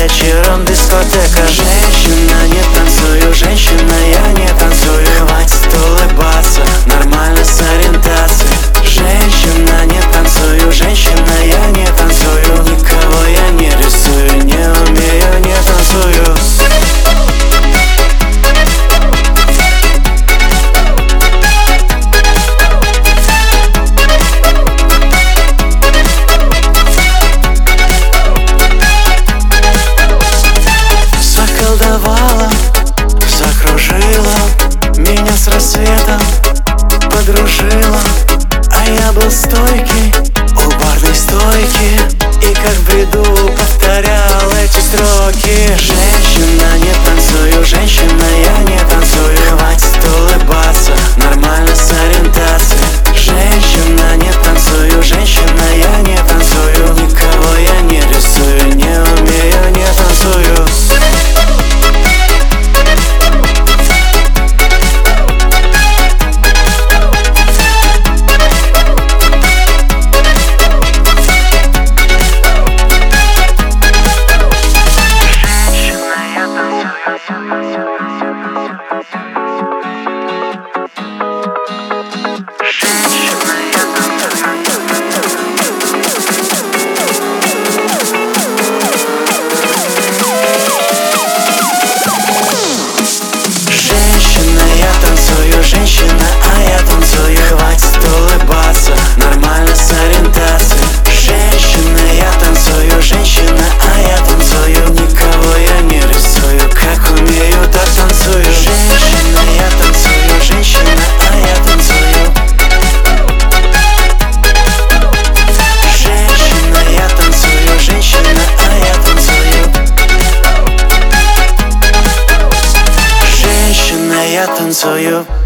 вечером дискотека. Женщина, не танцую, женщина, я не танцую. Хватит улыбаться, нормально с ориентацией. Женщина, не танцую, женщина, я не танцую. Никого я не рисую, не умею, не танцую. Заколдовала, закружила меня с рассветом, подружила. А я был стойкий у барной стойки, и как в бреду повторял эти строки. Женщина, не танцую, женщина, я не танцую. Хватит улыбаться, нормально с ориентацией. Женщина, не танцую, женщина, я не танцую. Никого я не рисую, не умею, не танцую. Женщина, а я танцую. Хватит улыбаться, нормально с ориентацией. Женщина, я танцую, женщина, а я танцую. Никого я не рисую, как умею, так танцую. Женщина, я танцую, женщина, а я танцую. Женщина, я танцую, женщина, а я танцую. Женщина, я танцую.